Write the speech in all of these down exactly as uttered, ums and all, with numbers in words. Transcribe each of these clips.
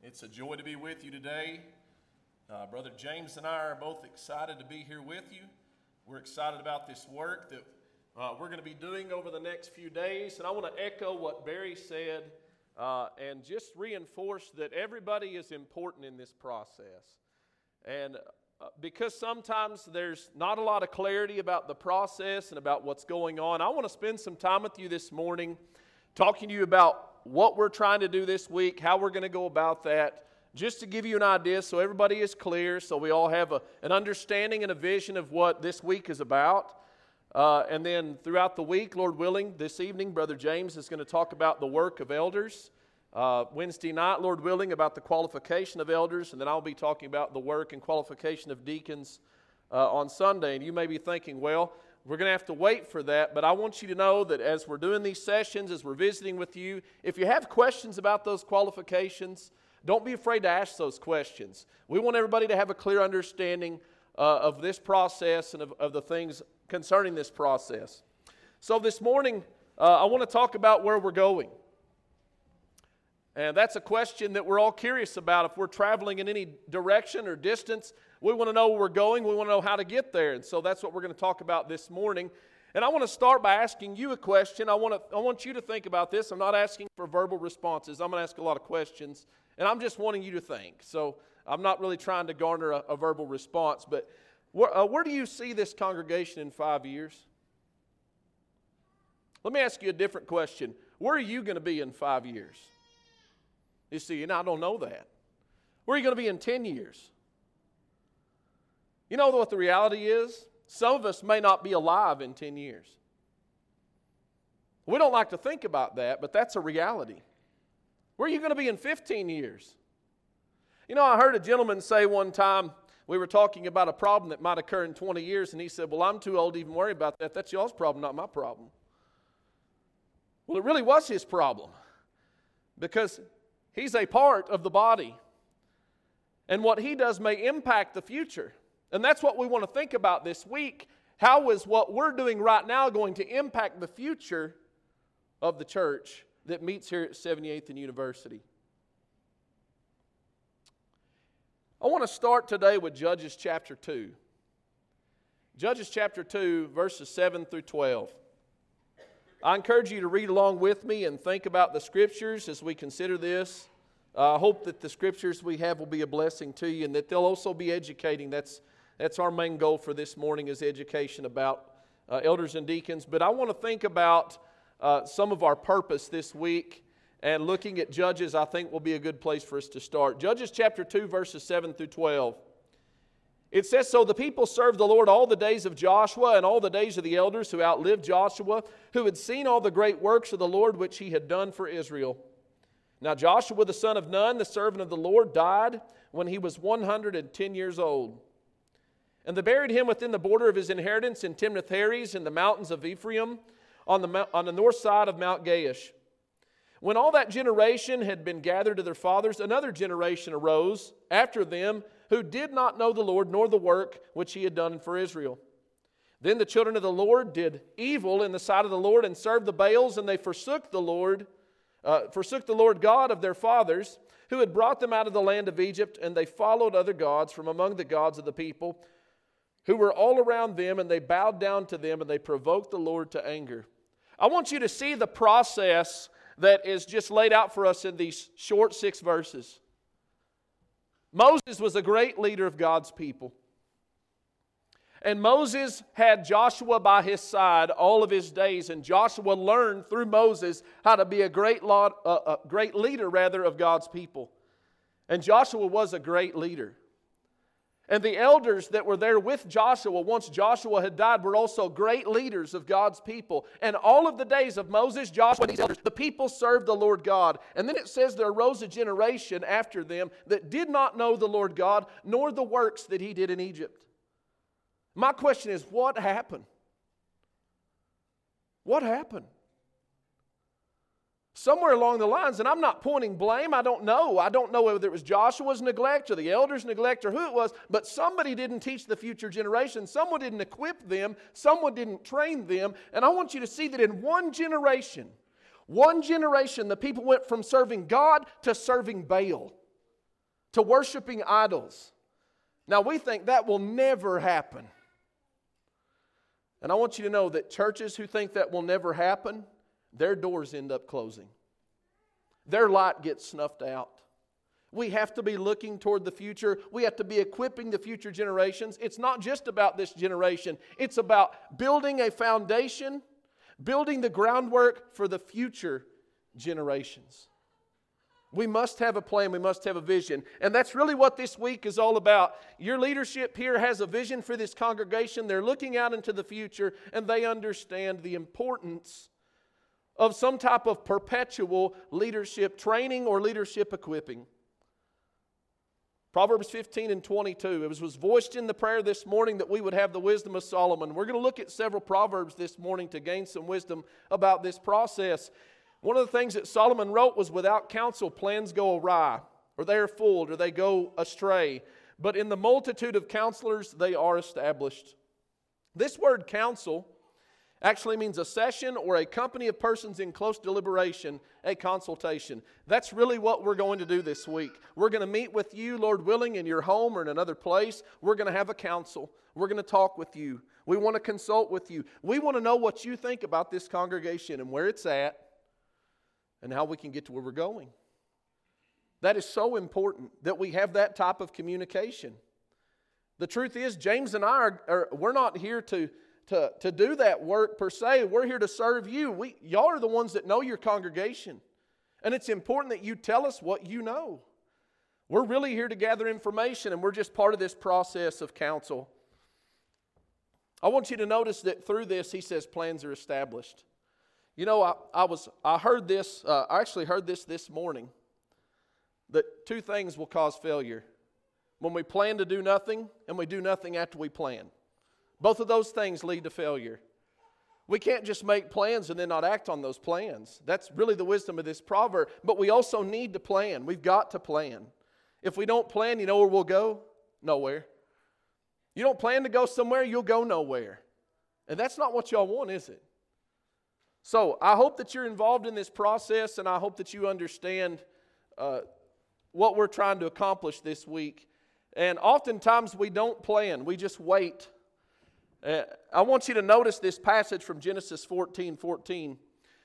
It's a joy to be with you today. Uh, Brother James and I are both excited to be here with you. We're excited about this work that uh, we're going to be doing over the next few days. And I want to echo what Barry said uh, and just reinforce that everybody is important in this process. And uh, because sometimes there's not a lot of clarity about the process and about what's going on, I want to spend some time with you this morning talking to you about what we're trying to do this week, how we're going to go about that, just to give you an idea so everybody is clear, so we all have a, an understanding and a vision of what this week is about. Uh, and then throughout the week, Lord willing, this evening, Brother James is going to talk about the work of elders. Uh, Wednesday night, Lord willing, about the qualification of elders, and then I'll be talking about the work and qualification of deacons uh, on Sunday. And you may be thinking, well, we're going to have to wait for that, but I want you to know that as we're doing these sessions, as we're visiting with you, if you have questions about those qualifications, don't be afraid to ask those questions. We want everybody to have a clear understanding uh, of this process and of, of the things concerning this process. So this morning, uh, I want to talk about where we're going. And that's a question that we're all curious about. If we're traveling in any direction or distance, we want to know where we're going. We want to know how to get there. And so that's what we're going to talk about this morning. And I want to start by asking you a question. I want to, I want you to think about this. I'm not asking for verbal responses. I'm going to ask a lot of questions. And I'm just wanting you to think. So I'm not really trying to garner a, a verbal response. But where, uh, where do you see this congregation in five years? Let me ask you a different question. Where are you going to be in five years? You see, and I don't know that. Where are you going to be in ten years? You know what the reality is? Some of us may not be alive in ten years. We don't like to think about that, but that's a reality. Where are you going to be in fifteen years? You know, I heard a gentleman say one time, we were talking about a problem that might occur in twenty years, and he said, well, I'm too old to even worry about that. That's y'all's problem, not my problem. Well, it really was his problem, because he's a part of the body, and what he does may impact the future. And that's what we want to think about this week. How is what we're doing right now going to impact the future of the church that meets here at seventy-eighth and University? I want to start today with Judges chapter two. Judges chapter two, verses seven through twelve. I encourage you to read along with me and think about the Scriptures as we consider this. Uh, I hope that the Scriptures we have will be a blessing to you and that they'll also be educating. That's, that's our main goal for this morning, is education about uh, elders and deacons. But I want to think about uh, some of our purpose this week, and looking at Judges I think will be a good place for us to start. Judges chapter two, verses seven through twelve. It says, so the people served the Lord all the days of Joshua and all the days of the elders who outlived Joshua, who had seen all the great works of the Lord which he had done for Israel. Now Joshua the son of Nun, the servant of the Lord, died when he was one hundred ten years old. And they buried him within the border of his inheritance in Timnath-Heres in the mountains of Ephraim on the, on the north side of Mount Gaish. When all that generation had been gathered to their fathers, another generation arose after them who did not know the Lord nor the work which he had done for Israel. Then the children of the Lord did evil in the sight of the Lord and served the Baals, and they forsook the Lord, uh, forsook the Lord God of their fathers, who had brought them out of the land of Egypt, and they followed other gods from among the gods of the people, who were all around them, and they bowed down to them, and they provoked the Lord to anger. I want you to see the process that is just laid out for us in these short six verses. Moses was a great leader of God's people. And Moses had Joshua by his side all of his days. And Joshua learned through Moses how to be a great, lot, uh, a great leader rather, of God's people. And Joshua was a great leader. And the elders that were there with Joshua once Joshua had died were also great leaders of God's people. And all of the days of Moses, Joshua, and these elders, the people served the Lord God. And then it says there arose a generation after them that did not know the Lord God, nor the works that he did in Egypt. My question is, what happened? What happened? Somewhere along the lines, and I'm not pointing blame, I don't know. I don't know whether it was Joshua's neglect or the elders' neglect or who it was, but somebody didn't teach the future generation. Someone didn't equip them. Someone didn't train them. And I want you to see that in one generation, one generation, the people went from serving God to serving Baal. to worshiping idols. Now, we think that will never happen. And I want you to know that churches who think that will never happen, their doors end up closing. Their light gets snuffed out. We have to be looking toward the future. We have to be equipping the future generations. It's not just about this generation. It's about building a foundation, building the groundwork for the future generations. We must have a plan. We must have a vision. And that's really what this week is all about. Your leadership here has a vision for this congregation. They're looking out into the future, and they understand the importance of some type of perpetual leadership training or leadership equipping. Proverbs fifteen and twenty-two. It was, was voiced in the prayer this morning that we would have the wisdom of Solomon. We're going to look at several Proverbs this morning to gain some wisdom about this process. One of the things that Solomon wrote was, without counsel, plans go awry, or they are fooled, or they go astray. But in the multitude of counselors, they are established. This word counsel actually means a session or a company of persons in close deliberation, a consultation. That's really what we're going to do this week. We're going to meet with you, Lord willing, in your home or in another place. We're going to have a council. We're going to talk with you. We want to consult with you. We want to know what you think about this congregation and where it's at and how we can get to where we're going. That is so important that we have that type of communication. The truth is, James and I, are, are we're not here to To, to do that work per se. We're here to serve you. We, y'all are the ones that know your congregation. And it's important that you tell us what you know. We're really here to gather information, and we're just part of this process of counsel. I want you to notice that through this, he says plans are established. You know, I, I was I heard this, uh, I actually heard this this morning, that two things will cause failure. When we plan to do nothing, and we do nothing after we plan. Both of those things lead to failure. We can't just make plans and then not act on those plans. That's really the wisdom of this proverb. But we also need to plan. We've got to plan. If we don't plan, you know where we'll go? Nowhere. You don't plan to go somewhere, you'll go nowhere. And that's not what y'all want, is it? So I hope that you're involved in this process, and I hope that you understand uh, what we're trying to accomplish this week. And oftentimes we don't plan. We just wait. Uh, I want you to notice this passage from Genesis fourteen fourteen.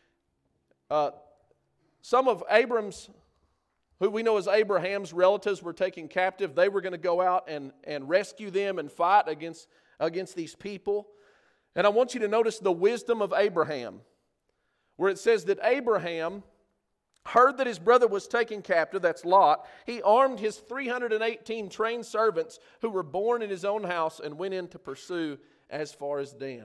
Uh, some of Abram's, who we know as Abraham's relatives, were taken captive. They were going to go out and, and rescue them and fight against, against these people. And I want you to notice the wisdom of Abraham, where it says that Abraham heard that his brother was taken captive, that's Lot. He armed his three hundred eighteen trained servants who were born in his own house and went in to pursue as far as Dan.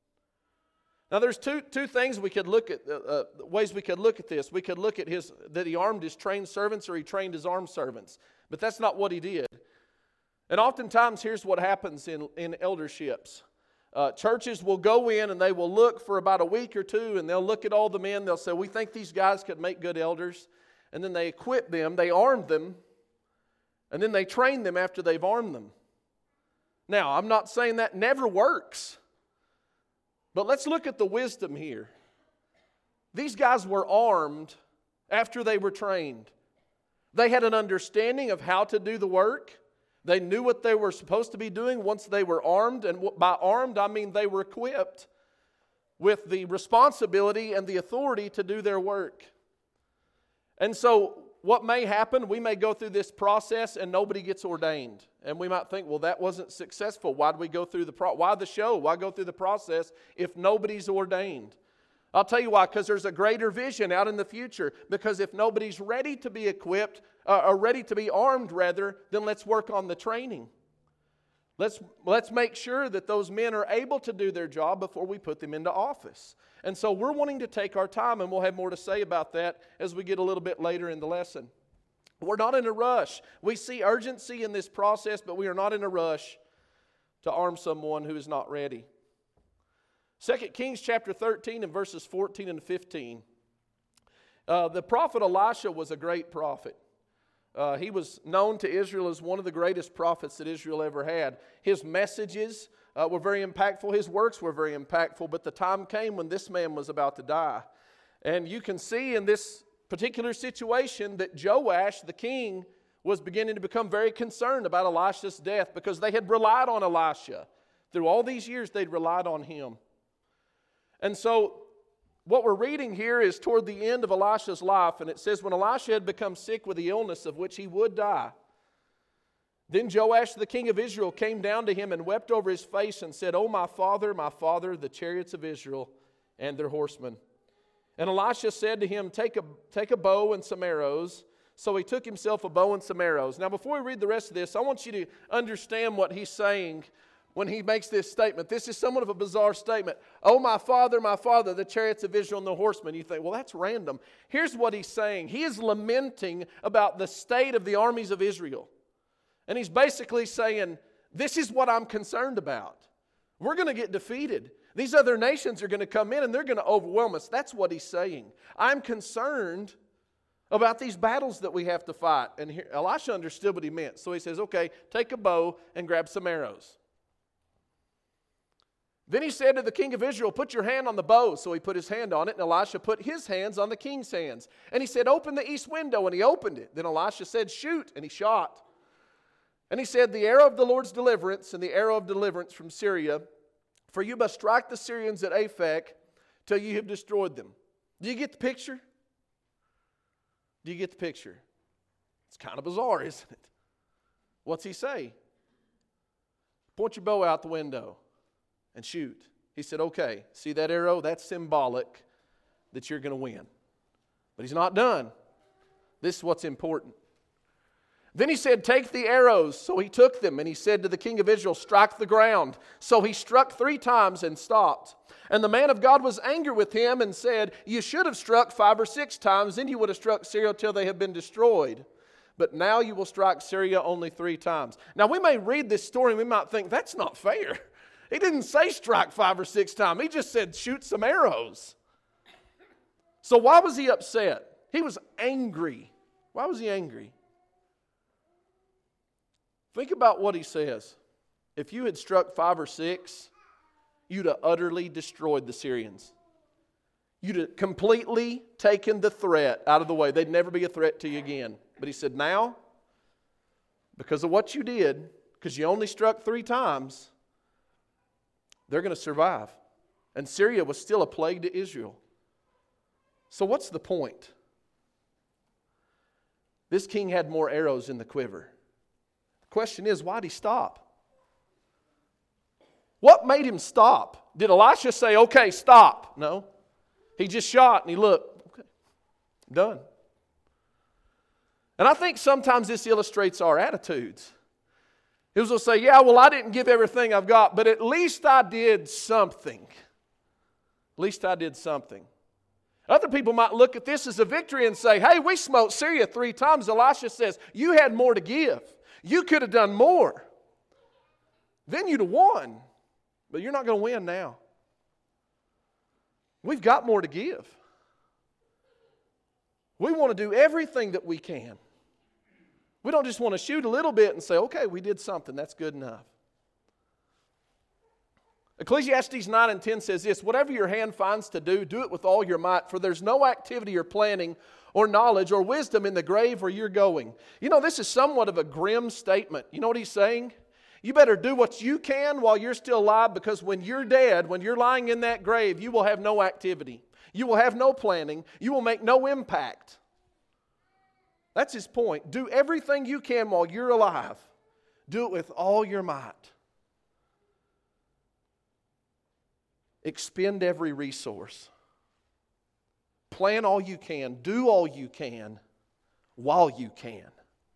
Now there's two, two things we could look at, uh, uh, ways we could look at this. We could look at his that he armed his trained servants or he trained his armed servants. But that's not what he did. And oftentimes here's what happens in, in elderships. Uh, churches will go in and they will look for about a week or two, and they'll look at all the men. They'll say, we think these guys could make good elders. And then they equip them, they arm them, and then they train them after they've armed them. Now, I'm not saying that never works, but let's look at the wisdom here. These guys were armed after they were trained. They had an understanding of how to do the work. They knew what they were supposed to be doing once they were armed. And by armed, I mean they were equipped with the responsibility and the authority to do their work. And so what may happen, we may go through this process and nobody gets ordained. And we might think, well, that wasn't successful. Why did we go through the pro- why the show? Why go through the process if nobody's ordained? I'll tell you why, because there's a greater vision out in the future. Because if nobody's ready to be equipped, uh, or ready to be armed rather, then let's work on the training. Let's, let's make sure that those men are able to do their job before we put them into office. And so we're wanting to take our time, and we'll have more to say about that as we get a little bit later in the lesson. We're not in a rush. We see urgency in this process, but we are not in a rush to arm someone who is not ready. Second Kings chapter thirteen and verses fourteen and fifteen. Uh, the prophet Elisha was a great prophet. Uh, he was known to Israel as one of the greatest prophets that Israel ever had. His messages uh, were very impactful. His works were very impactful. But the time came when this man was about to die. And you can see in this particular situation that Joash, the king, was beginning to become very concerned about Elisha's death because they had relied on Elisha. Through all these years, they'd relied on him. And so what we're reading here is toward the end of Elisha's life, and it says, when Elisha had become sick with the illness of which he would die, then Joash the king of Israel came down to him and wept over his face and said, "O my father, my father, the chariots of Israel and their horsemen." And Elisha said to him, take a, take a bow and some arrows. So he took himself a bow and some arrows. Now before we read the rest of this, I want you to understand what he's saying when he makes this statement. This is somewhat of a bizarre statement. "Oh, my father, my father, the chariots of Israel and the horsemen." You think, well, that's random. Here's what he's saying. He is lamenting about the state of the armies of Israel. And he's basically saying, this is what I'm concerned about. We're going to get defeated. These other nations are going to come in and they're going to overwhelm us. That's what he's saying. I'm concerned about these battles that we have to fight. And here, Elisha understood what he meant. So he says, okay, take a bow and grab some arrows. Then he said to the king of Israel, "Put your hand on the bow." So he put his hand on it, and Elisha put his hands on the king's hands. And he said, "Open the east window," and he opened it. Then Elisha said, "Shoot," and he shot. And he said, "The arrow of the Lord's deliverance and the arrow of deliverance from Syria, for you must strike the Syrians at Aphek till you have destroyed them." Do you get the picture? Do you get the picture? It's kind of bizarre, isn't it? What's he say? Point your bow out the window and shoot. He said, okay, see that arrow? That's symbolic that you're going to win. But he's not done. This is what's important. Then he said, "Take the arrows." So he took them, and he said to the king of Israel, "Strike the ground." So he struck three times and stopped. And the man of God was angry with him and said, "You should have struck five or six times, then you would have struck Syria till they have been destroyed. But now you will strike Syria only three times." Now we may read this story and we might think, that's not fair. He didn't say strike five or six times. He just said shoot some arrows. So why was he upset? He was angry. Why was he angry? Think about what he says. If you had struck five or six, you'd have utterly destroyed the Syrians. You'd have completely taken the threat out of the way. They'd never be a threat to you again. But he said, now, because of what you did, because you only struck three times, they're going to survive. And Syria was still a plague to Israel. So what's the point? This king had more arrows in the quiver. Question is, why did he stop? What made him stop? Did Elisha say, okay, stop? No. He just shot and he looked. Okay, done. And I think sometimes this illustrates our attitudes. He was going to say, yeah, well, I didn't give everything I've got, but at least I did something. At least I did something. Other people might look at this as a victory and say, hey, we smote Syria three times. Elisha says, you had more to give. You could have done more. Then you'd have won. But you're not going to win now. We've got more to give. We want to do everything that we can. We don't just want to shoot a little bit and say, okay, we did something. That's good enough. Ecclesiastes nine and ten says this, "Whatever your hand finds to do, do it with all your might, for there's no activity or planning or knowledge or wisdom in the grave where you're going." You know, this is somewhat of a grim statement. You know what he's saying? You better do what you can while you're still alive, because when you're dead, when you're lying in that grave, you will have no activity. You will have no planning. You will make no impact. That's his point. Do everything you can while you're alive. Do it with all your might. Expend every resource. Plan all you can. Do all you can while you can.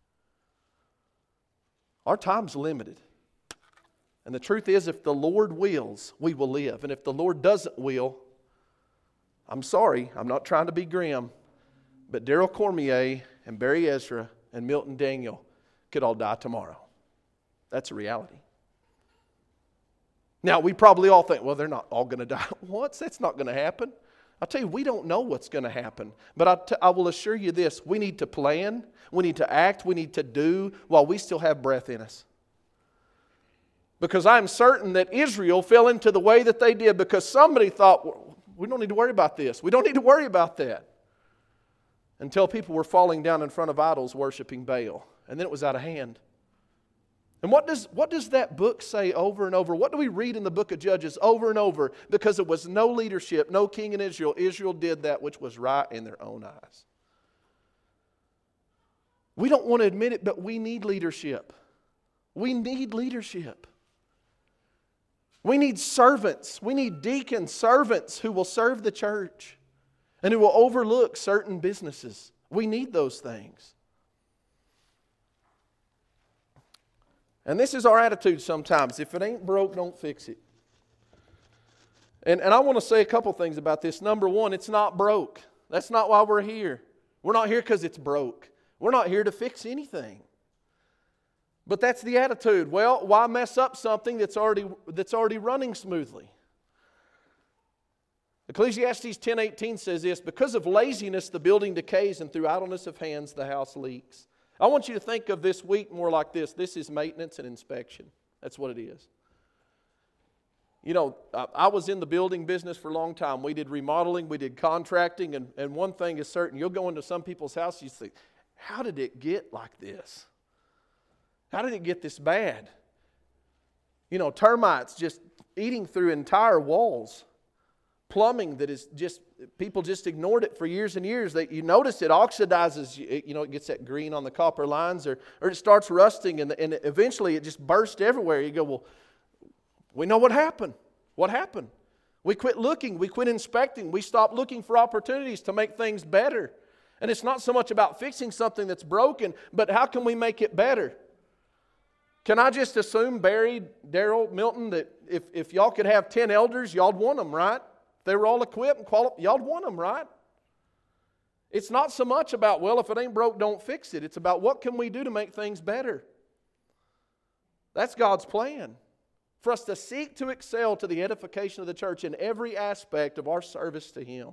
Our time's limited. And the truth is, if the Lord wills, we will live. And if the Lord doesn't will, I'm sorry, I'm not trying to be grim, but Daryl Cormier and Barry Ezra and Milton Daniel could all die tomorrow. That's a reality. Now, we probably all think, well, they're not all going to die at once. That's not going to happen. I'll tell you, we don't know what's going to happen. But I, t- I will assure you this, we need to plan, we need to act, we need to do while we still have breath in us. Because I'm certain that Israel fell into the way that they did because somebody thought, we don't need to worry about this. We don't need to worry about that. until people were falling down in front of idols worshiping Baal. And then it was out of hand. And what does, what does that book say over and over? What do we read in the book of Judges over and over? Because there was no leadership, no king in Israel. Israel did that which was right in their own eyes. We don't want to admit it, but we need leadership. We need leadership. We need servants. We need deacon servants who will serve the church and who will overlook certain businesses. We need those things. And this is our attitude sometimes. If it ain't broke, don't fix it. And, and I want to say a couple things about this. Number one, it's not broke. That's not why we're here. We're not here because it's broke. We're not here to fix anything. But that's the attitude. Well, why mess up something that's already, that's already running smoothly? Ecclesiastes ten eighteen says this, because of laziness the building decays, and through idleness of hands the house leaks. I want you to think of this week more like this. This is maintenance and inspection. That's what it is. You know, I, I was in the building business for a long time. We did remodeling, we did contracting, and, and one thing is certain. You'll go into some people's houses, you think, how did it get like this? How did it get this bad? You know, termites just eating through entire walls. Plumbing that is just, people just ignored it for years and years. They, you notice it oxidizes, you know, it gets that green on the copper lines, or, or it starts rusting, and, and eventually it just bursts everywhere. You go, well, we know what happened. What happened? We quit looking. We quit inspecting. We stopped looking for opportunities to make things better. And it's not so much about fixing something that's broken, but how can we make it better? Can I just assume, Barry, Daryl, Milton, that if, if y'all could have ten elders, y'all'd want them, right? If they were all equipped and qualified, y'all'd want them, right? It's not so much about, well, if it ain't broke, don't fix it. It's about what can we do to make things better. That's God's plan. For us to seek to excel to the edification of the church in every aspect of our service to Him.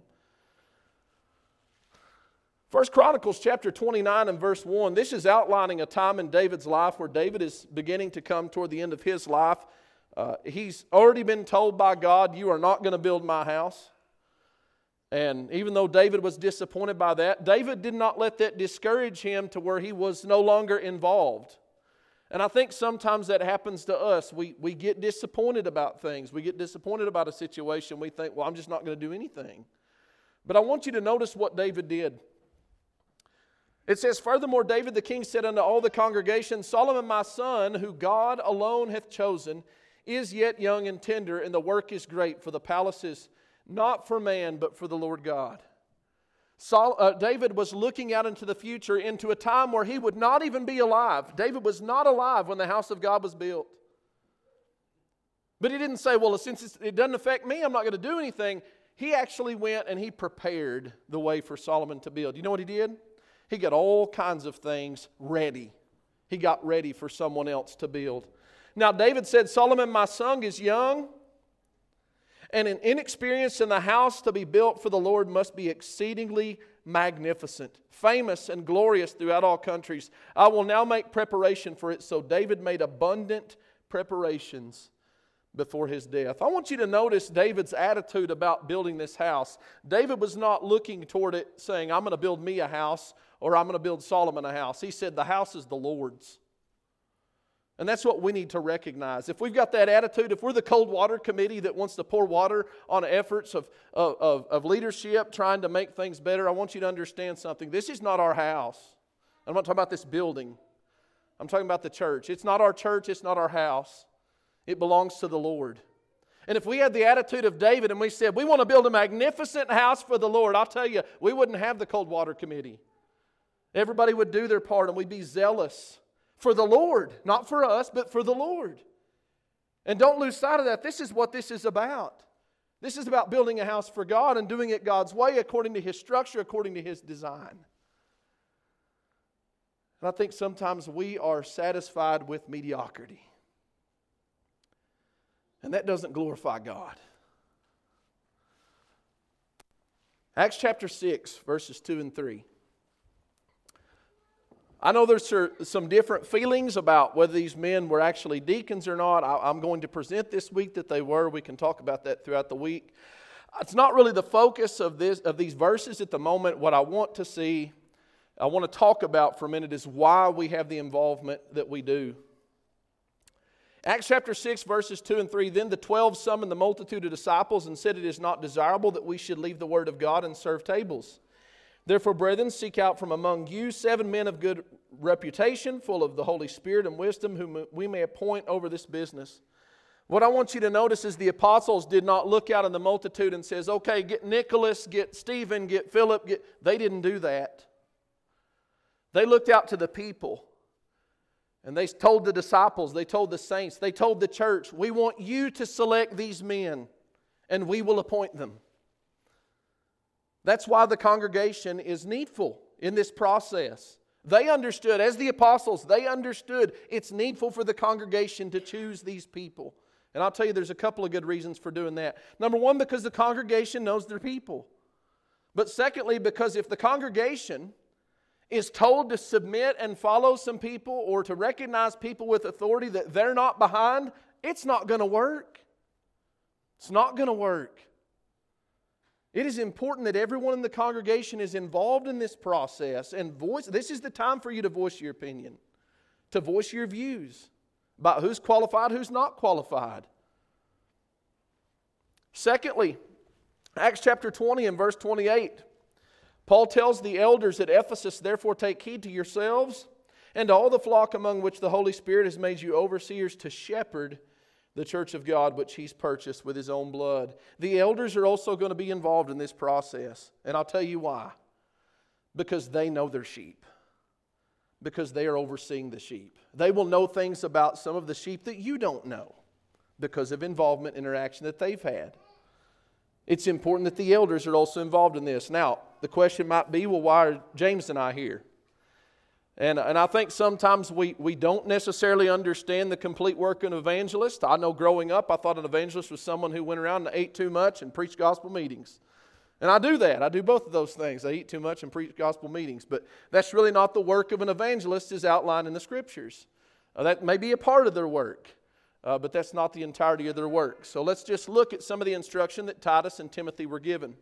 First Chronicles chapter twenty-nine and verse one. This is outlining a time in David's life where David is beginning to come toward the end of his life. Uh, he's already been told by God, you are not going to build my house. And even though David was disappointed by that, David did not let that discourage him to where he was no longer involved. And I think sometimes that happens to us. We, we get disappointed about things. We get disappointed about a situation. We think, well, I'm just not going to do anything. But I want you to notice what David did. It says, furthermore, David the king said unto all the congregation, Solomon my son, who God alone hath chosen, is yet young and tender, and the work is great, for the palace is not for man, but for the Lord God. Sol, uh, David was looking out into the future, into a time where he would not even be alive. David was not alive when the house of God was built. But he didn't say, well, since it doesn't affect me, I'm not going to do anything. He actually went and he prepared the way for Solomon to build. You know what he did? He got all kinds of things ready. He got ready for someone else to build. Now, David said, Solomon, my son, is young and inexperienced, in the house to be built for the Lord must be exceedingly magnificent, famous and glorious throughout all countries. I will now make preparation for it. So David made abundant preparations before his death. I want you to notice David's attitude about building this house. David was not looking toward it saying, I'm going to build me a house, or I'm going to build Solomon a house. He said, the house is the Lord's. And that's what we need to recognize. If we've got that attitude, if we're the cold water committee that wants to pour water on efforts of, of, of leadership, trying to make things better, I want you to understand something. This is not our house. I'm not talking about this building. I'm talking about the church. It's not our church. It's not our house. It belongs to the Lord. And if we had the attitude of David and we said, we want to build a magnificent house for the Lord, I'll tell you, we wouldn't have the cold water committee. Everybody would do their part and we'd be zealous for the Lord. Not for us, but for the Lord. And don't lose sight of that. This is what this is about. This is about building a house for God and doing it God's way, according to His structure, according to His design. And I think sometimes we are satisfied with mediocrity. And that doesn't glorify God. Acts chapter six, verses two and three. I know there's some different feelings about whether these men were actually deacons or not. I'm going to present this week that they were. We can talk about that throughout the week. it's not really the focus of this of these verses at the moment. What I want to see, I want to talk about for a minute is why we have the involvement that we do. Acts chapter six, verses two and three, then the twelve summoned the multitude of disciples and said, it is not desirable that we should leave the word of God and serve tables. Therefore, brethren, seek out from among you seven men of good reputation, full of the Holy Spirit and wisdom, whom we may appoint over this business. What I want you to notice is the apostles did not look out in the multitude and says, okay, get Nicholas, get Stephen, get Philip. Get... They didn't do that. They looked out to the people. And they told the disciples, they told the saints, they told the church, we want you to select these men and we will appoint them. That's why the congregation is needful in this process. They understood, as the apostles, they understood it's needful for the congregation to choose these people. And I'll tell you, there's a couple of good reasons for doing that. Number one, because the congregation knows their people. But secondly, because if the congregation is told to submit and follow some people or to recognize people with authority that they're not behind, it's not going to work. It's not going to work. It is important that everyone in the congregation is involved in this process and voice. This is the time for you to voice your opinion, to voice your views about who's qualified, who's not qualified. Secondly, Acts chapter twenty and verse twenty-eight. Paul tells the elders at Ephesus, therefore take heed to yourselves and to all the flock among which the Holy Spirit has made you overseers to shepherd the church of God, which He's purchased with His own blood. The elders are also going to be involved in this process. And I'll tell you why. Because they know their sheep. Because they are overseeing the sheep. They will know things about some of the sheep that you don't know because of involvement, interaction that they've had. It's important that the elders are also involved in this. Now, the question might be, well, why are James and I here? And, and I think sometimes we, we don't necessarily understand the complete work of an evangelist. I know growing up, I thought an evangelist was someone who went around and ate too much and preached gospel meetings. And I do that. I do both of those things. I eat too much and preach gospel meetings. But that's really not the work of an evangelist as outlined in the Scriptures. Uh, that may be a part of their work, uh, but that's not the entirety of their work. So let's just look at some of the instruction that Titus and Timothy were given.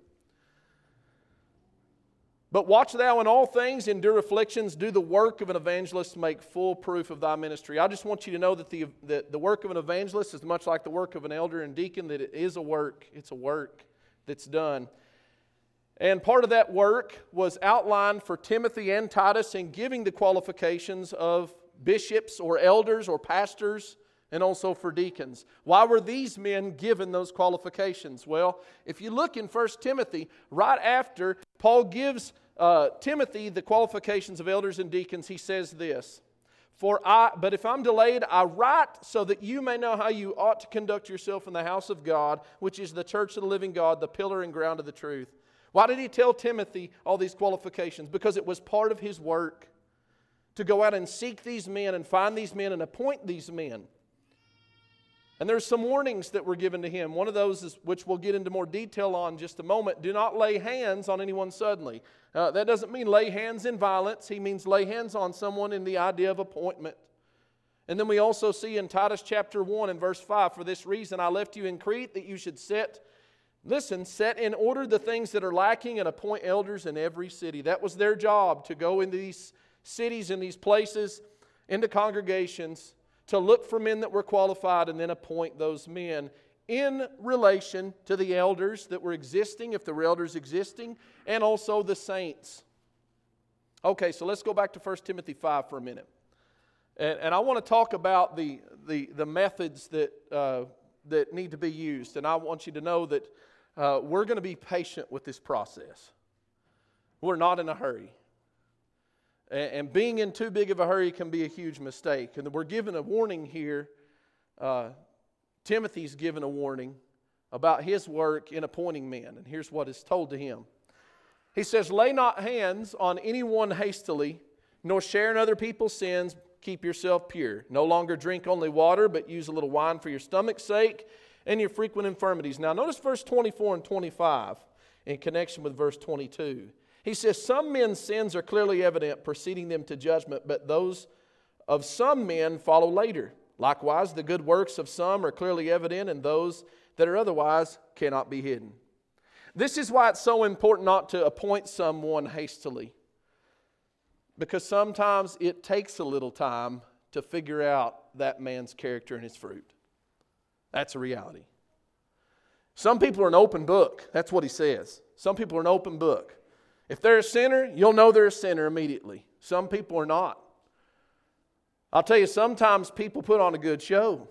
But watch thou in all things, endure afflictions, do the work of an evangelist, make full proof of thy ministry. I just want you to know that the, that the work of an evangelist is much like the work of an elder and deacon, that it is a work. It's a work that's done. And part of that work was outlined for Timothy and Titus in giving the qualifications of bishops or elders or pastors and also for deacons. Why were these men given those qualifications? Well, if you look in First Timothy, right after Paul gives Uh, Timothy, the qualifications of elders and deacons, he says this, For I, but if I'm delayed, I write so that you may know how you ought to conduct yourself in the house of God, which is the church of the living God, the pillar and ground of the truth. Why did he tell Timothy all these qualifications? Because it was part of his work to go out and seek these men and find these men and appoint these men. And there's some warnings that were given to him. One of those is, which we'll get into more detail on in just a moment, do not lay hands on anyone suddenly. Uh, that doesn't mean lay hands in violence. He means lay hands on someone in the idea of appointment. And then we also see in Titus chapter one and verse five, for this reason I left you in Crete, that you should set, listen, set in order the things that are lacking and appoint elders in every city. That was their job, to go into these cities and these places, into congregations, to look for men that were qualified and then appoint those men in relation to the elders that were existing, if there were elders existing, and also the saints. Okay, so let's go back to First Timothy five for a minute. And, and I want to talk about the, the, the methods that, uh, that need to be used. And I want you to know that uh, we're going to be patient with this process. We're not in a hurry. And being in too big of a hurry can be a huge mistake. And we're given a warning here. Uh, Timothy's given a warning about his work in appointing men. And here's what is told to him. He says, lay not hands on anyone hastily, nor share in other people's sins. Keep yourself pure. No longer drink only water, but use a little wine for your stomach's sake and your frequent infirmities. Now notice verse twenty-four and twenty-five in connection with verse twenty-two. He says, some men's sins are clearly evident, preceding them to judgment, but those of some men follow later. Likewise, the good works of some are clearly evident, and those that are otherwise cannot be hidden. This is why it's so important not to appoint someone hastily. Because sometimes it takes a little time to figure out that man's character and his fruit. That's a reality. Some people are an open book. That's what he says. Some people are an open book. If they're a sinner, you'll know they're a sinner immediately. Some people are not. I'll tell you, sometimes people put on a good show.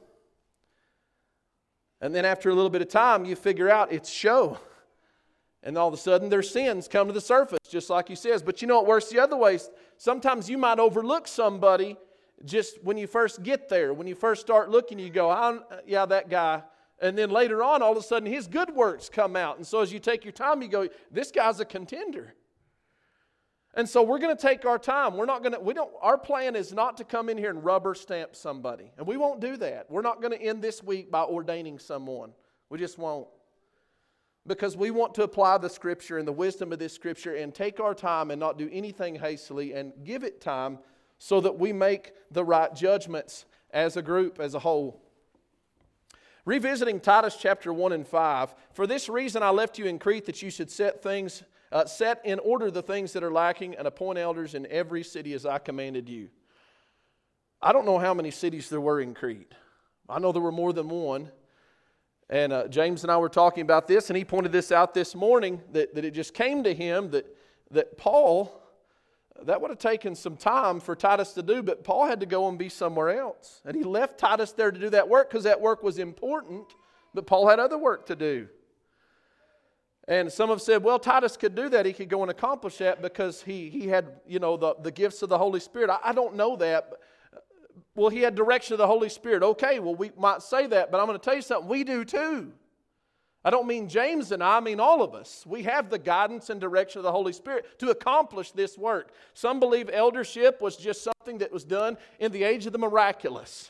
And then after a little bit of time, you figure out it's show. And all of a sudden, their sins come to the surface, just like he says. But you know what works the other way? Sometimes you might overlook somebody just when you first get there. When you first start looking, you go, oh, yeah, that guy. And then later on, all of a sudden, his good works come out. And so as you take your time, you go, this guy's a contender. And so we're going to take our time. We're not going to, we don't, our plan is not to come in here and rubber stamp somebody. And we won't do that. We're not going to end this week by ordaining someone. We just won't. Because we want to apply the Scripture and the wisdom of this Scripture and take our time and not do anything hastily and give it time so that we make the right judgments as a group, as a whole. Revisiting Titus chapter one and five, for this reason I left you in Crete that you should set things, uh, set in order the things that are lacking and appoint elders in every city as I commanded you. I don't know how many cities there were in Crete. I know there were more than one. And uh, James and I were talking about this, and he pointed this out this morning, that, that it just came to him that, that Paul, that would have taken some time for Titus to do, but Paul had to go and be somewhere else. And he left Titus there to do that work because that work was important, but Paul had other work to do. And some have said, well, Titus could do that. He could go and accomplish that because he, he had, you know, the, the gifts of the Holy Spirit. I, I don't know that, but well, he had direction of the Holy Spirit. Okay, well, we might say that, but I'm going to tell you something. We do too. I don't mean James and I, I mean all of us. We have the guidance and direction of the Holy Spirit to accomplish this work. Some believe eldership was just something that was done in the age of the miraculous.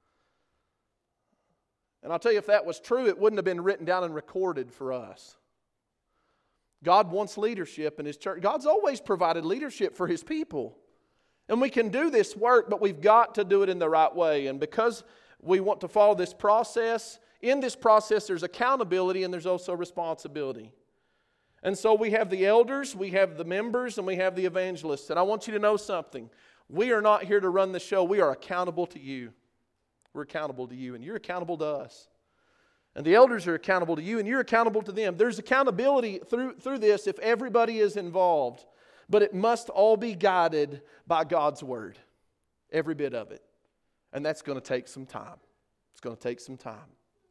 And I'll tell you, if that was true, it wouldn't have been written down and recorded for us. God wants leadership in His church. God's always provided leadership for His people. And we can do this work, but we've got to do it in the right way. And because we want to follow this process, in this process there's accountability and there's also responsibility. And so we have the elders, we have the members, and we have the evangelists. And I want you to know something. We are not here to run the show. We are accountable to you. We're accountable to you, and you're accountable to us. And the elders are accountable to you, and you're accountable to them. There's accountability through, through this if everybody is involved. But it must all be guided by God's Word. Every bit of it. And that's going to take some time. It's going to take some time.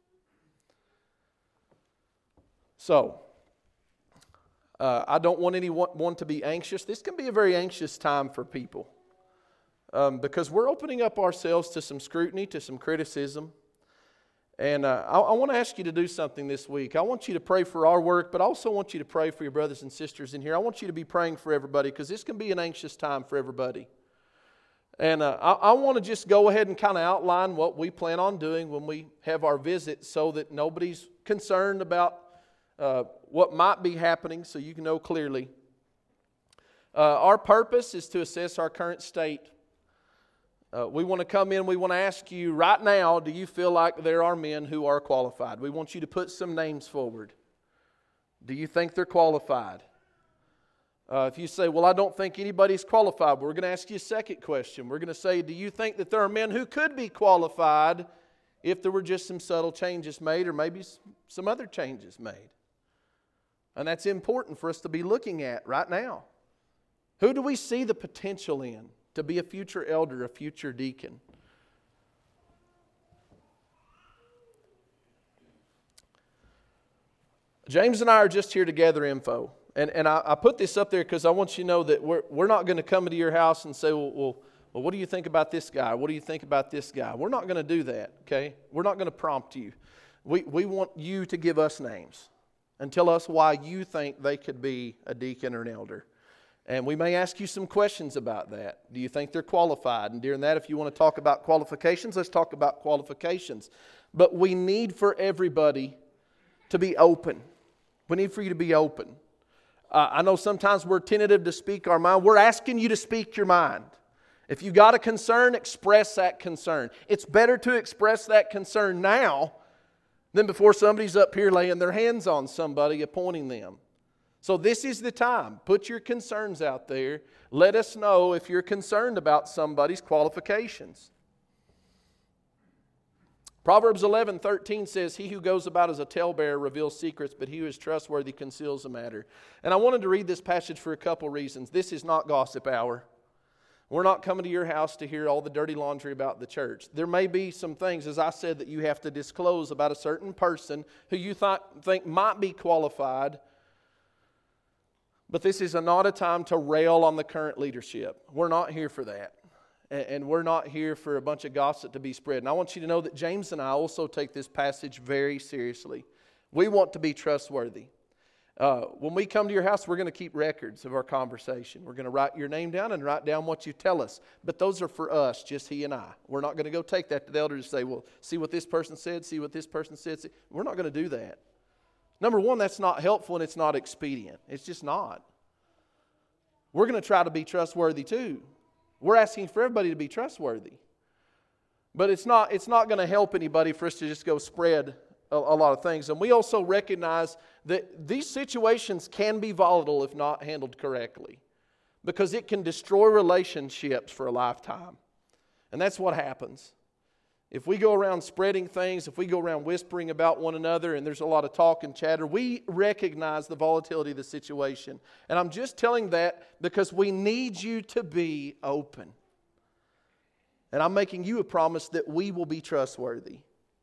So, uh, I don't want anyone to be anxious. This can be a very anxious time for people. Um, because we're opening up ourselves to some scrutiny, to some criticism. And uh, I, I want to ask you to do something this week. I want you to pray for our work, but I also want you to pray for your brothers and sisters in here. I want you to be praying for everybody because this can be an anxious time for everybody. And uh, I, I want to just go ahead and kind of outline what we plan on doing when we have our visit so that nobody's concerned about uh, what might be happening, so you can know clearly. Uh, our purpose is to assess our current state. Uh, we want to come in, we want to ask you right now, do you feel like there are men who are qualified? We want you to put some names forward. Do you think they're qualified? Uh, if you say, well, I don't think anybody's qualified, we're going to ask you a second question. We're going to say, do you think that there are men who could be qualified if there were just some subtle changes made or maybe some other changes made? And that's important for us to be looking at right now. Who do we see the potential in to be a future elder, a future deacon? James and I are just here to gather info. And, and I, I put this up there because I want you to know that we're, we're not going to come into your house and say, well, well, well, what do you think about this guy? What do you think about this guy? We're not going to do that, okay? We're not going to prompt you. We, we want you to give us names and tell us why you think they could be a deacon or an elder. And we may ask you some questions about that. Do you think they're qualified? And during that, if you want to talk about qualifications, let's talk about qualifications. But we need for everybody to be open. We need for you to be open. Uh, I know sometimes we're tentative to speak our mind. We're asking you to speak your mind. If you got a concern, express that concern. It's better to express that concern now than before somebody's up here laying their hands on somebody, appointing them. So this is the time. Put your concerns out there. Let us know if you're concerned about somebody's qualifications. Proverbs eleven thirteen says, "He who goes about as a talebearer reveals secrets, but he who is trustworthy conceals a matter." And I wanted to read this passage for a couple reasons. This is not gossip hour. We're not coming to your house to hear all the dirty laundry about the church. There may be some things, as I said, that you have to disclose about a certain person who you th- think might be qualified. But this is a, not a time to rail on the current leadership. We're not here for that. And we're not here for a bunch of gossip to be spread. And I want you to know that James and I also take this passage very seriously. We want to be trustworthy. Uh, when we come to your house, we're going to keep records of our conversation. We're going to write your name down and write down what you tell us. But those are for us, just he and I. We're not going to go take that to the elders and say, well, see what this person said, see what this person said. We're not going to do that. Number one, that's not helpful and it's not expedient. It's just not. We're going to try to be trustworthy too. We're asking for everybody to be trustworthy. But it's not, it's not going to help anybody for us to just go spread a, a lot of things. And we also recognize that these situations can be volatile if not handled correctly, because it can destroy relationships for a lifetime. And that's what happens. If we go around spreading things, if we go around whispering about one another and there's a lot of talk and chatter, we recognize the volatility of the situation. And I'm just telling that because we need you to be open. And I'm making you a promise that we will be trustworthy.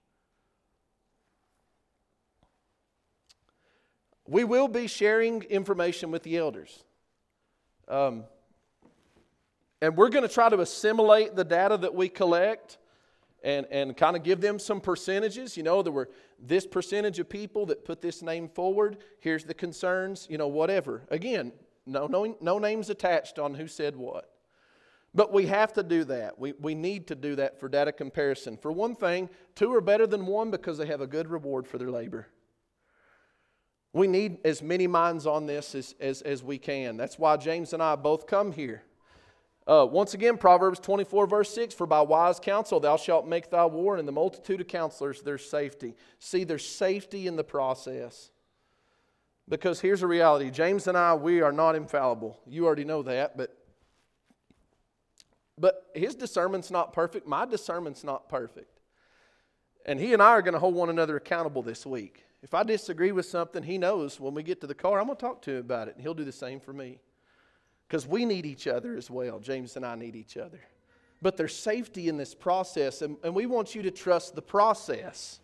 We will be sharing information with the elders. Um, and we're going to try to assimilate the data that we collect and, and kind of give them some percentages. You know, there were this percentage of people that put this name forward. Here's the concerns, you know, whatever. Again, no, no, no names attached on who said what. But we have to do that. We, we need to do that for data comparison. For one thing, two are better than one because they have a good reward for their labor. We need as many minds on this as, as, as we can. That's why James and I both come here. Uh, once again, Proverbs twenty-four verse six, "For by wise counsel thou shalt make thy war, and in the multitude of counselors there's safety." See, there's safety in the process. Because here's a reality. James and I, we are not infallible. You already know that, but But his discernment's not perfect. My discernment's not perfect. And he and I are going to hold one another accountable this week. If I disagree with something, he knows when we get to the car, I'm going to talk to him about it. And he'll do the same for me. Because we need each other as well. James and I need each other. But there's safety in this process. And, and we want you to trust the process.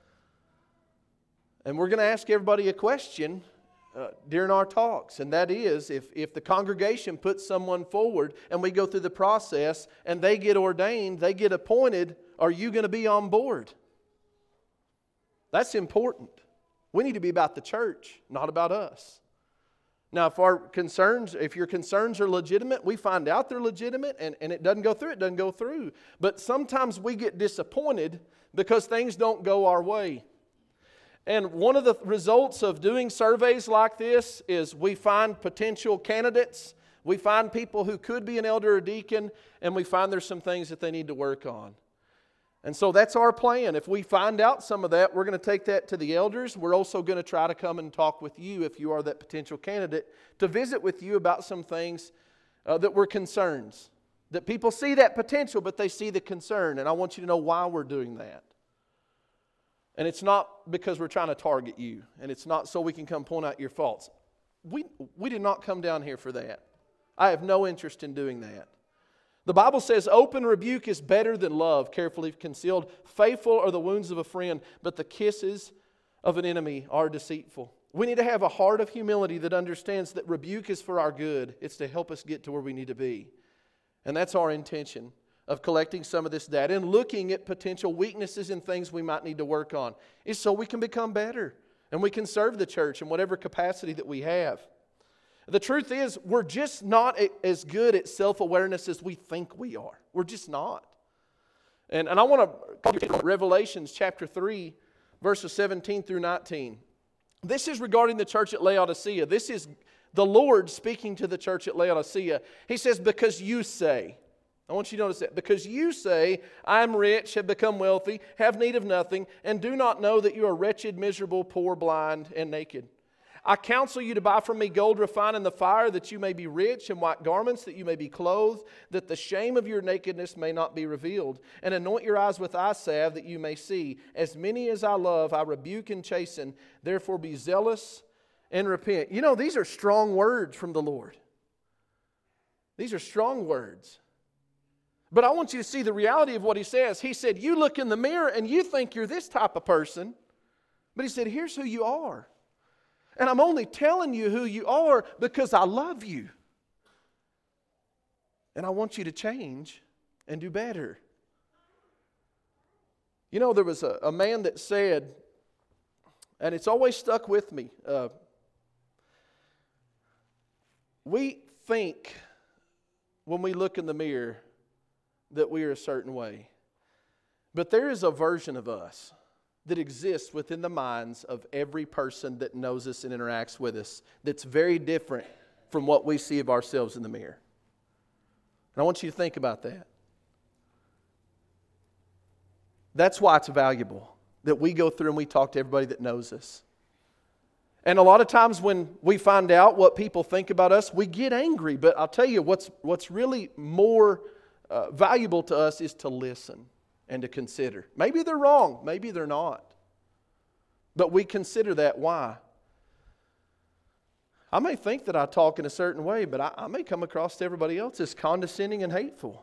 And we're going to ask everybody a question Uh, during our talks, and that is, if, if the congregation puts someone forward and we go through the process and they get ordained, they get appointed, are you going to be on board? That's important. We need to be about the church, not about us. Now, if our concerns, if your concerns are legitimate, we find out they're legitimate and, and it doesn't go through, it doesn't go through. But sometimes we get disappointed because things don't go our way. And one of the results of doing surveys like this is we find potential candidates, we find people who could be an elder or deacon, and we find there's some things that they need to work on. And so that's our plan. If we find out some of that, we're going to take that to the elders. We're also going to try to come and talk with you, if you are that potential candidate, to visit with you about some things uh, that were concerns. That people see that potential, but they see the concern. And I want you to know why we're doing that. And it's not because we're trying to target you. And it's not so we can come point out your faults. We, we did not come down here for that. I have no interest in doing that. The Bible says open rebuke is better than love, carefully concealed. Faithful are the wounds of a friend, but the kisses of an enemy are deceitful. We need to have a heart of humility that understands that rebuke is for our good. It's to help us get to where we need to be. And that's our intention of collecting some of this data and looking at potential weaknesses and things we might need to work on. Is so we can become better and we can serve the church in whatever capacity that we have. The truth is, we're just not as good at self-awareness as we think we are. We're just not. And, and I want to call Revelations chapter three, verses seventeen through nineteen. This is regarding the church at Laodicea. This is the Lord speaking to the church at Laodicea. He says, because you say. I want you to notice that. Because you say, I am rich, have become wealthy, have need of nothing, and do not know that you are wretched, miserable, poor, blind, and naked. I counsel you to buy from me gold refined in the fire, that you may be rich, and white garments, that you may be clothed, that the shame of your nakedness may not be revealed. And anoint your eyes with eye salve, that you may see. As many as I love, I rebuke and chasten. Therefore be zealous and repent. You know, these are strong words from the Lord. These are strong words. But I want you to see the reality of what He says. He said, you look in the mirror and you think you're this type of person. But He said, here's who you are. And I'm only telling you who you are because I love you. And I want you to change and do better. You know, there was a, a man that said, and it's always stuck with me, uh, we think when we look in the mirror that we are a certain way. But there is a version of us that exists within the minds of every person that knows us and interacts with us that's very different from what we see of ourselves in the mirror. And I want you to think about that. That's why it's valuable that we go through and we talk to everybody that knows us. And a lot of times when we find out what people think about us, we get angry. But I'll tell you, what's, what's really more uh, valuable to us is to listen and to consider. Maybe they're wrong. Maybe they're not. But we consider that. Why? I may think that I talk in a certain way, but I, I may come across to everybody else as condescending and hateful.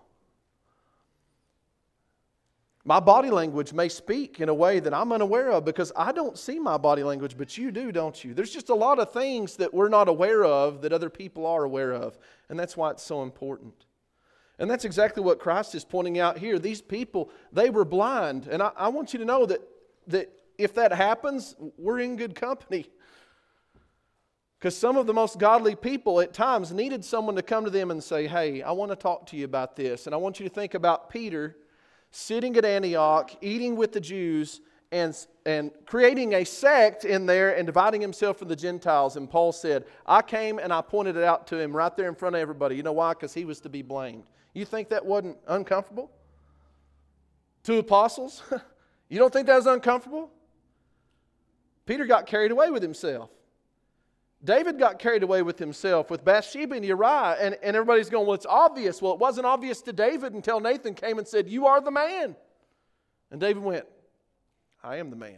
My body language may speak in a way that I'm unaware of because I don't see my body language, but you do, don't you? There's just a lot of things that we're not aware of that other people are aware of. And that's why it's so important. And that's exactly what Christ is pointing out here. These people, they were blind. And I, I want you to know that, that if that happens, we're in good company. Because some of the most godly people at times needed someone to come to them and say, hey, I want to talk to you about this. And I want you to think about Peter sitting at Antioch, eating with the Jews, and, and creating a sect in there and dividing himself from the Gentiles. And Paul said, I came and I pointed it out to him right there in front of everybody. You know why? Because he was to be blamed. You think that wasn't uncomfortable? Two apostles? You don't think that was uncomfortable? Peter got carried away with himself. David got carried away with himself with Bathsheba and Uriah. And, and everybody's going, well, it's obvious. Well, it wasn't obvious to David until Nathan came and said, you are the man. And David went, I am the man.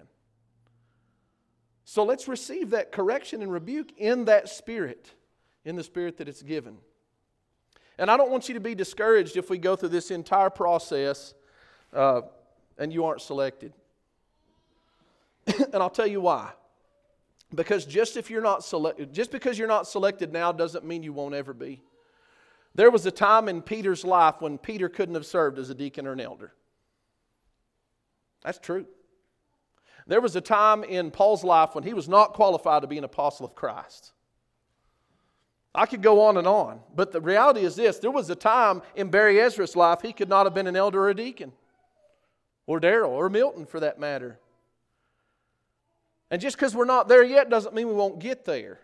So let's receive that correction and rebuke in that spirit, in the spirit that it's given. And I don't want you to be discouraged if we go through this entire process uh, and you aren't selected. And I'll tell you why. Because just if you're not selected, just because you're not selected now doesn't mean you won't ever be. There was a time in Peter's life when Peter couldn't have served as a deacon or an elder. That's true. There was a time in Paul's life when he was not qualified to be an apostle of Christ. I could go on and on, but the reality is this. There was a time in Barry Ezra's life he could not have been an elder or a deacon. Or Darrell or Milton for that matter. And just because we're not there yet doesn't mean we won't get there.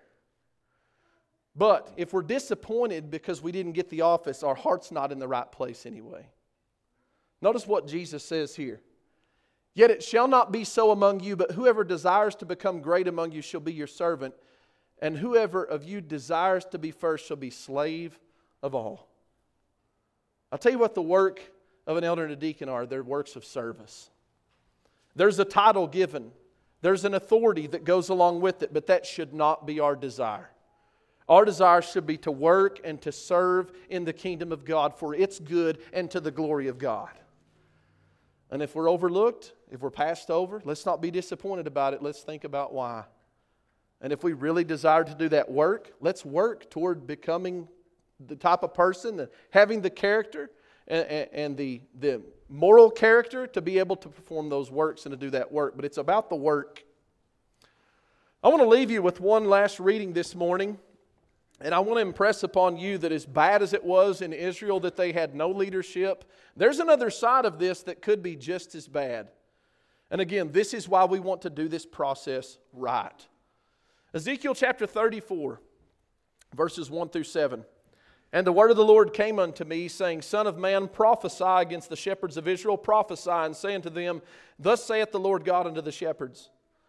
But if we're disappointed because we didn't get the office, our heart's not in the right place anyway. Notice what Jesus says here. Yet it shall not be so among you, but whoever desires to become great among you shall be your servant. And whoever of you desires to be first shall be slave of all. I'll tell you what the work of an elder and a deacon are. They're works of service. There's a title given. There's an authority that goes along with it, but that should not be our desire. Our desire should be to work and to serve in the kingdom of God for its good and to the glory of God. And if we're overlooked, if we're passed over, let's not be disappointed about it. Let's think about why. And if we really desire to do that work, let's work toward becoming the type of person, and having the character and, and, and the, the moral character to be able to perform those works and to do that work. But it's about the work. I want to leave you with one last reading this morning. And I want to impress upon you that as bad as it was in Israel that they had no leadership, there's another side of this that could be just as bad. And again, this is why we want to do this process right. Ezekiel chapter thirty-four, verses one through seven. And the word of the Lord came unto me, saying, Son of man, prophesy against the shepherds of Israel. Prophesy, and say unto them, Thus saith the Lord God unto the shepherds,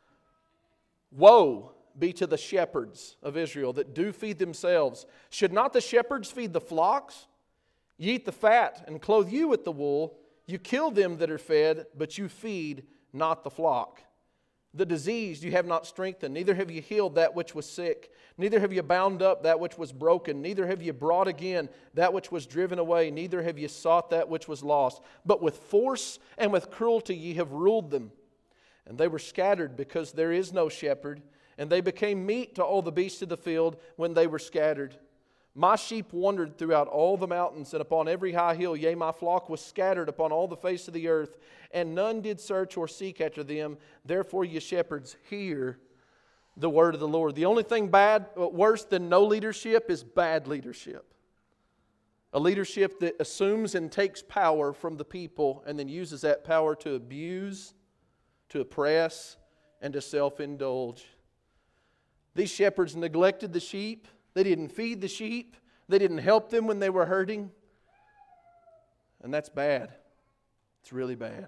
Woe be to the shepherds of Israel that do feed themselves. Should not the shepherds feed the flocks? Ye eat the fat, and clothe you with the wool. You kill them that are fed, but you feed not the flock. The diseased you have not strengthened, neither have you healed that which was sick. Neither have you bound up that which was broken. Neither have you brought again that which was driven away. Neither have you sought that which was lost. But with force and with cruelty ye have ruled them. And they were scattered because there is no shepherd. And they became meat to all the beasts of the field when they were scattered. My sheep wandered throughout all the mountains and upon every high hill. Yea, my flock was scattered upon all the face of the earth. And none did search or seek after them. Therefore, ye shepherds, hear the word of the Lord. The only thing bad, worse than no leadership is bad leadership. A leadership that assumes and takes power from the people and then uses that power to abuse, to oppress, and to self-indulge. These shepherds neglected the sheep. They didn't feed the sheep. They didn't help them when they were hurting. And that's bad. It's really bad.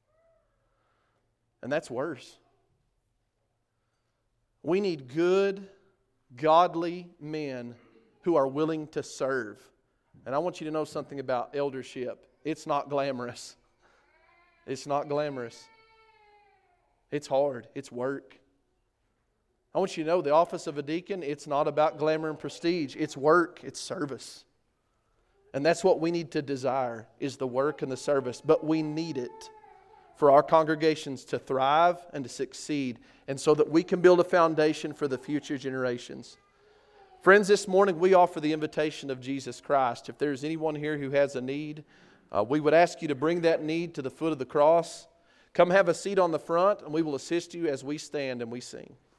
And that's worse. We need good, godly men who are willing to serve. And I want you to know something about eldership. It's not glamorous. It's not glamorous. It's hard. It's work. I want you to know the office of a deacon, it's not about glamour and prestige. It's work. It's service. And that's what we need to desire, is the work and the service. But we need it for our congregations to thrive and to succeed, and so that we can build a foundation for the future generations. Friends, this morning we offer the invitation of Jesus Christ. If there's anyone here who has a need, uh, we would ask you to bring that need to the foot of the cross. Come have a seat on the front, and we will assist you as we stand and we sing.